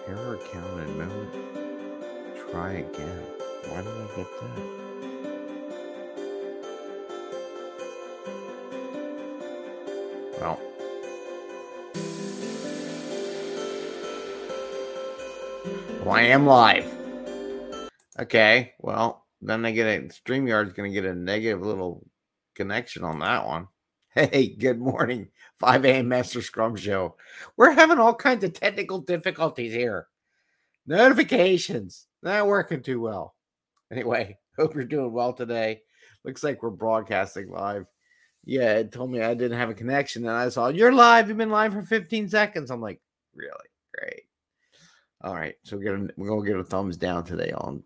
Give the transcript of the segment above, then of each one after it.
Error account in moment. Try again. Why did I get that? Well, I am live. Okay, well, then StreamYard's going to get a negative little connection on that one. Hey, good morning. 5 a.m. Master Scrum Show. We're having all kinds of technical difficulties here. Notifications, not working too well. Anyway, hope you're doing well today. Looks like we're broadcasting live. Yeah, it told me I didn't have a connection, and I saw, you're live. You've been live for 15 seconds. I'm like, really? Great. All right, so we're gonna get a thumbs down today on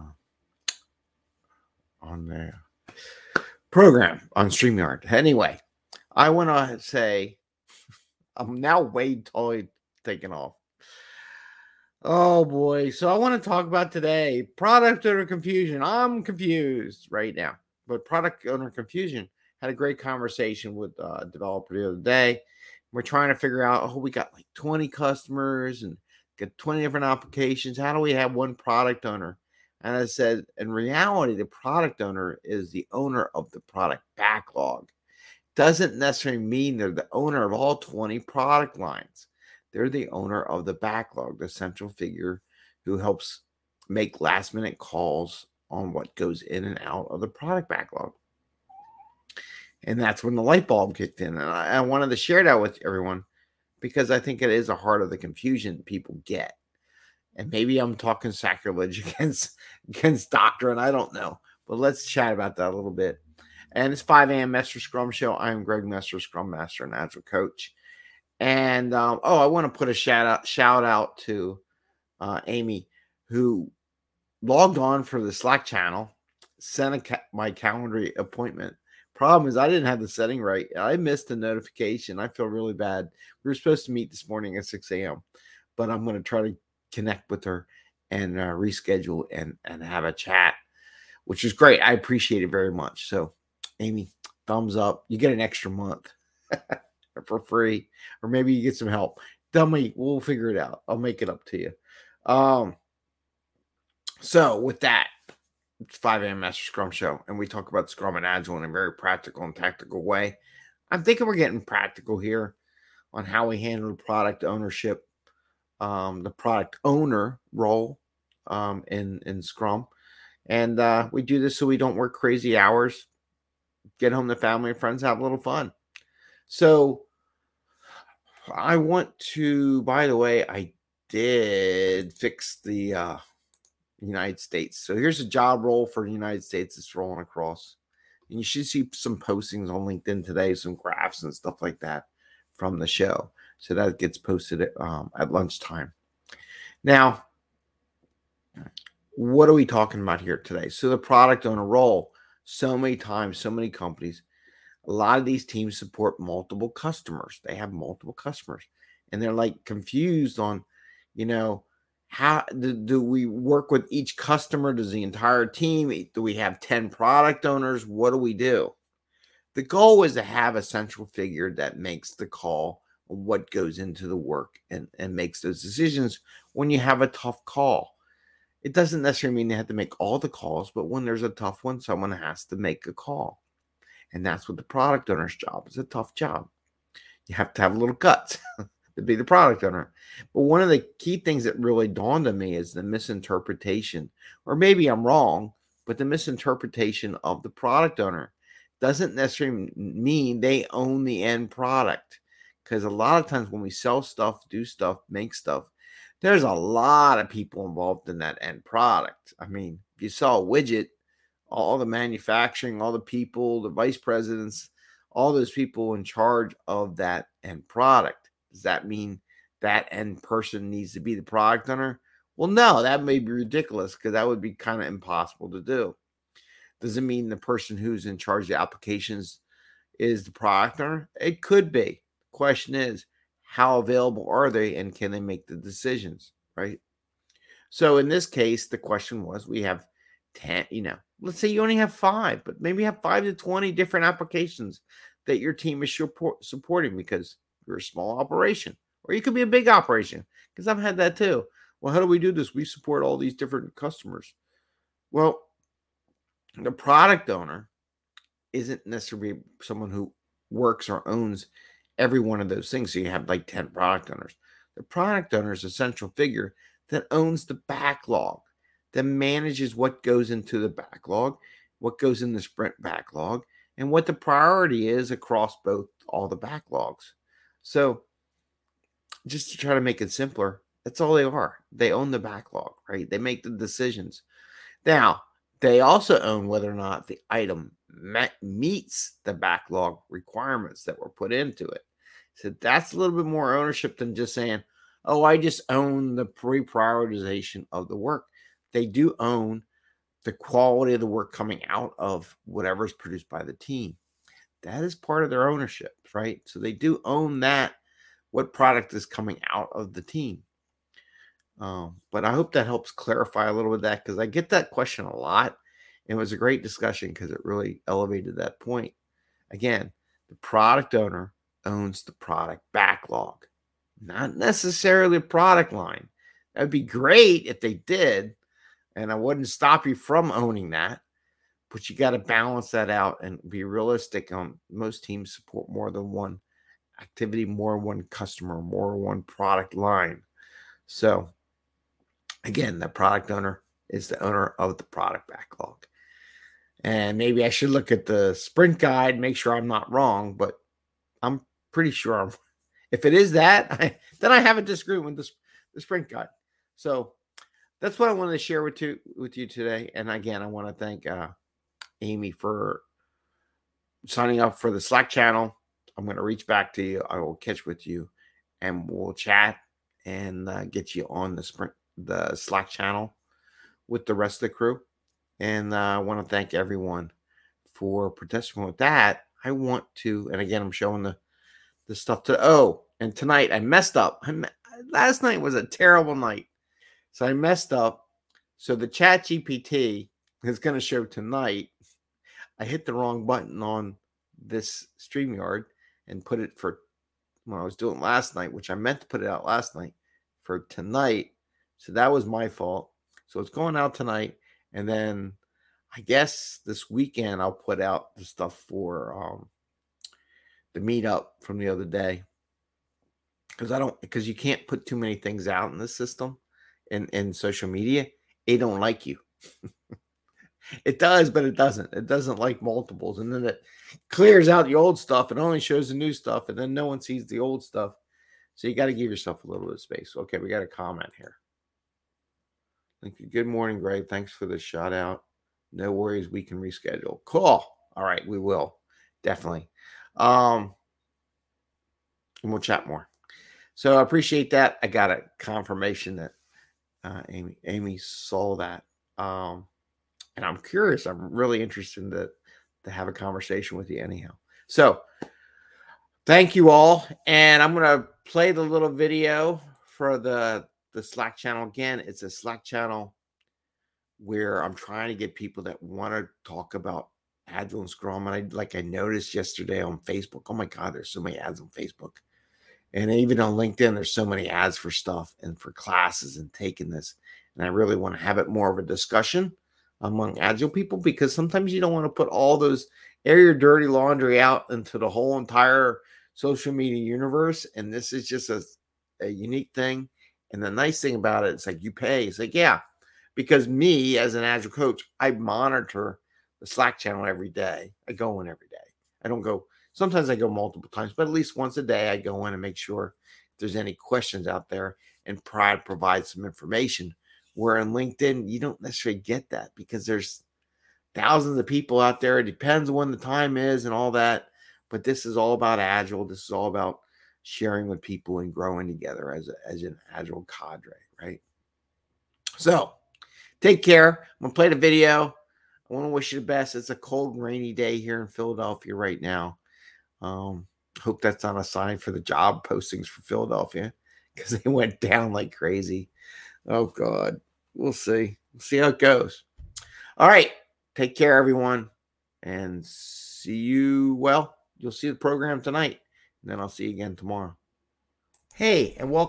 the program on StreamYard. Anyway, I want to say I'm now way totally taken off. Oh boy, so I want to talk about today product owner confusion. I'm confused right now, but product owner confusion. Had a great conversation with a developer the other day. We're trying to figure out, we got like 20 customers and got 20 different applications. How do we have one product owner? And I said, in reality, the product owner is the owner of the product backlog. Doesn't necessarily mean they're the owner of all 20 product lines. They're the owner of the backlog, the central figure who helps make last minute calls on what goes in and out of the product backlog. And that's when the light bulb kicked in. And I wanted to share that with everyone because I think it is a heart of the confusion people get. And maybe I'm talking sacrilege against doctrine. I don't know. But let's chat about that a little bit. And it's 5 a.m. Master Scrum Show. I'm Greg Messer, Scrum Master and Agile Coach. And I want to put a shout out to Amy, who logged on for the Slack channel, sent my calendar appointment. Problem is, I didn't have the setting right. I missed the notification. I feel really bad. We were supposed to meet this morning at 6 a.m., but I'm going to try to connect with her and reschedule and have a chat, which is great. I appreciate it very much. So, Amy, thumbs up. You get an extra month for free, or maybe you get some help. Tell me, we'll figure it out. I'll make it up to you. So with that, it's 5 a.m. Master Scrum Show, and we talk about Scrum and Agile in a very practical and tactical way. I'm thinking we're getting practical here on how we handle product ownership, the product owner role in Scrum. And we do this so we don't work crazy hours, get home to family and friends, have a little fun. So I want to, by the way, I did fix the United States. So here's a job role for the United States that's rolling across. And you should see some postings on LinkedIn today, some graphs and stuff like that from the show. So that gets posted at lunchtime. Now, what are we talking about here today? So the product owner role, so many times, so many companies, a lot of these teams support multiple customers. They have multiple customers, and they're like confused on, how do we work with each customer? Does the entire team? Do we have 10 product owners? What do we do? The goal is to have a central figure that makes the call on what goes into the work and makes those decisions when you have a tough call. It doesn't necessarily mean they have to make all the calls, but when there's a tough one, someone has to make a call. And that's what the product owner's job is. A tough job. You have to have a little guts to be the product owner. But one of the key things that really dawned on me is the misinterpretation, or maybe I'm wrong, but the misinterpretation of the product owner doesn't necessarily mean they own the end product. Because a lot of times when we sell stuff, do stuff, make stuff, there's a lot of people involved in that end product. I mean, if you sell a widget, all the manufacturing, all the people, the vice presidents, all those people in charge of that end product. Does that mean that end person needs to be the product owner? Well, no, that may be ridiculous because that would be kind of impossible to do. Does it mean the person who's in charge of the applications is the product owner? It could be. The question is, how available are they and can they make the decisions, right? So in this case, the question was, we have 10, let's say you only have 5, but maybe you have 5 to 20 different applications that your team is supporting because you're a small operation, or you could be a big operation, because I've had that too. Well, how do we do this? We support all these different customers. Well, the product owner isn't necessarily someone who works or owns every one of those things. So you have like 10 product owners. The product owner is a central figure that owns the backlog, that manages what goes into the backlog, what goes in the sprint backlog, and what the priority is across all the backlogs. So just to try to make it simpler, that's all they are. They own the backlog, right? They make the decisions. Now, they also own whether or not the item meets the backlog requirements that were put into it. So that's a little bit more ownership than just saying, oh, I just own the pre-prioritization of the work. They do own the quality of the work coming out of whatever's produced by the team. That is part of their ownership, right? So they do own that, what product is coming out of the team. But I hope that helps clarify a little bit of that, because I get that question a lot. And it was a great discussion because it really elevated that point. Again, the product owner owns the product backlog, not necessarily a product line. That would be great if they did, and I wouldn't stop you from owning that. But you got to balance that out and be realistic. Most teams support more than one activity, more than one customer, more than one product line. So again, the product owner is the owner of the product backlog. And maybe I should look at the sprint guide, make sure I'm not wrong, but I'm pretty sure if it is that, then I have a disagreement with the sprint guide. So that's what I wanted to share with you today. And again, I want to thank Amy for signing up for the Slack channel. I'm going to reach back to you. I will catch with you and we'll chat and get you on the Slack channel with the rest of the crew. And I want to thank everyone for participating with that. I want to, and again, I'm showing the stuff and tonight I messed up. Last night was a terrible night. So I messed up. So the Chat GPT is going to show tonight. I hit the wrong button on this StreamYard and put it for when I was doing last night, which I meant to put it out last night for tonight. So that was my fault. So it's going out tonight. And then I guess this weekend I'll put out the stuff for the meetup from the other day. Because you can't put too many things out in this system in social media. It don't like you. It does, but it doesn't. It doesn't like multiples. And then it clears out the old stuff and only shows the new stuff. And then no one sees the old stuff. So you got to give yourself a little bit of space. Okay, we got a comment here. Thank you. Good morning, Greg. Thanks for the shout out. No worries. We can reschedule. Cool. All right. We will. Definitely. And we'll chat more. So I appreciate that. I got a confirmation that Amy saw that. And I'm curious. I'm really interested to have a conversation with you anyhow. So thank you all. And I'm going to play the little video for the Slack channel. Again, it's a Slack channel where I'm trying to get people that want to talk about Agile and Scrum. And I noticed yesterday on Facebook, oh my God, there's so many ads on Facebook. And even on LinkedIn, there's so many ads for stuff and for classes and taking this. And I really want to have it more of a discussion among Agile people, because sometimes you don't want to put all those air your dirty laundry out into the whole entire social media universe. And this is just a unique thing. And the nice thing about it, it's like you pay. It's like, yeah, because me as an Agile coach, I monitor the Slack channel every day. I go in every day. I don't go. Sometimes I go multiple times, but at least once a day I go in and make sure if there's any questions out there and provide some information. Where in LinkedIn, you don't necessarily get that because there's thousands of people out there. It depends on when the time is and all that. But this is all about Agile. This is all about sharing with people and growing together as an Agile cadre, right? So take care. I'm going to play the video. I want to wish you the best. It's a cold, rainy day here in Philadelphia right now. Hope that's not a sign for the job postings for Philadelphia, because they went down like crazy. Oh, God. We'll see. We'll see how it goes. All right. Take care, everyone. And see you. Well, you'll see the program tonight. And then I'll see you again tomorrow. Hey, and welcome.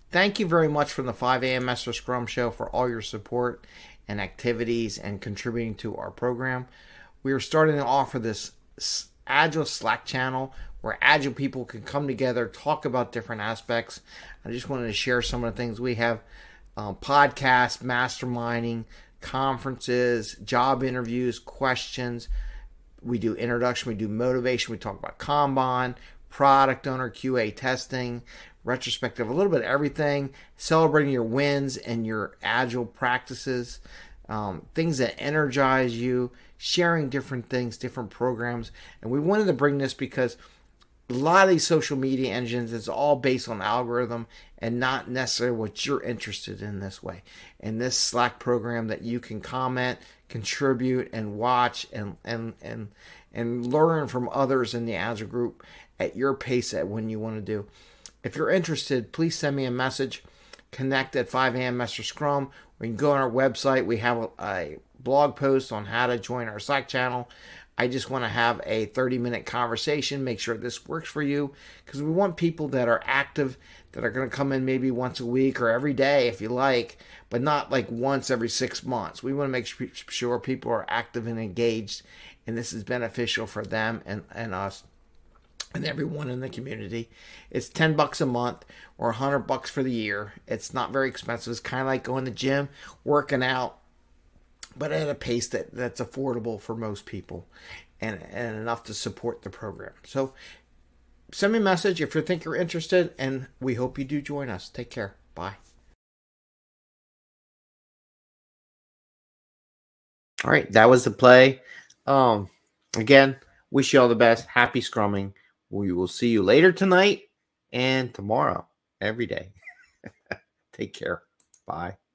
thank you very much from the 5 a.m. Master Scrum Show for all your support and activities and contributing to our program. We are starting to offer this Agile Slack channel where Agile people can come together, talk about different aspects. I just wanted to share some of the things we have: podcasts, masterminding, conferences, job interviews, questions. We do introduction, we do motivation, we talk about Kanban, product owner, QA testing, retrospective, a little bit of everything, celebrating your wins and your Agile practices, things that energize you, sharing different things, different programs. And we wanted to bring this because a lot of these social media engines, it's all based on algorithm and not necessarily what you're interested in this way. And this Slack program that you can comment, contribute, and watch and learn from others in the Agile group at your pace at when you want to do. If you're interested, please send me a message. Connect at 5 a.m. Master Scrum. Or you can go on our website. We have a blog post on how to join our Slack channel. I just want to have a 30-minute conversation, make sure this works for you, because we want people that are active, that are going to come in maybe once a week or every day if you like, but not like once every 6 months. We want to make sure people are active and engaged, and this is beneficial for them and us and everyone in the community. It's $10 a month or $100 for the year. It's not very expensive. It's kind of like going to the gym, working out, but at a pace that's affordable for most people and enough to support the program. So send me a message if you think you're interested, and we hope you do join us. Take care. Bye. All right, that was the play. Again, wish you all the best. Happy scrumming. We will see you later tonight and tomorrow, every day. Take care. Bye.